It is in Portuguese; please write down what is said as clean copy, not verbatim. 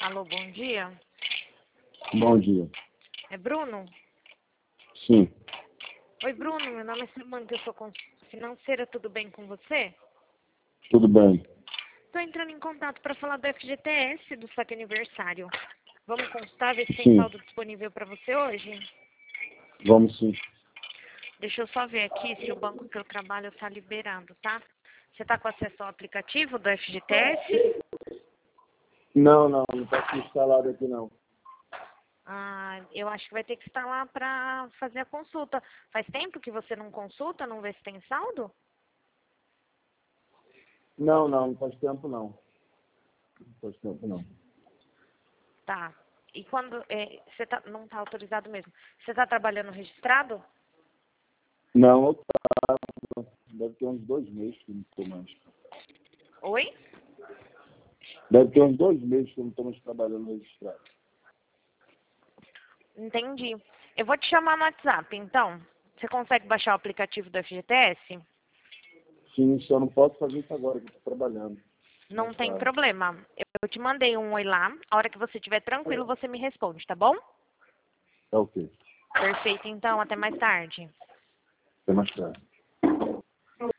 Alô, bom dia. Bom dia. É Bruno? Sim, Oi, Bruno. Meu nome é Samanta, eu sou financeira. Tudo bem com você? tudo bem. Estou entrando em contato para falar do FGTS do saque aniversário. Vamos consultar, ver se tem Sim, saldo disponível para você hoje? vamos sim. Deixa eu só ver aqui se o banco que eu trabalho está liberado, tá? Você está com acesso ao aplicativo do FGTS? Não está aqui instalado aqui não. Ah, eu acho que vai ter que instalar para fazer a consulta. Faz tempo que você não consulta, não vê se tem saldo? Não faz tempo não. Não faz tempo não. Tá. E quando você não está autorizado mesmo? Você está trabalhando registrado? Não, deve ter uns 2 meses que eu não estou mais. Oi? Deve ter uns 2 meses que eu não estou mais trabalhando registrado. Entendi. Eu vou te chamar no WhatsApp, então. Você consegue baixar o aplicativo do FGTS? Sim, só não posso fazer isso agora que eu estou trabalhando. Não Mais tem tarde. problema. Eu te mandei um oi lá. A hora que você estiver tranquilo, você me responde, tá bom? Tá ok. Perfeito, então. Até mais tarde. Até mais tarde.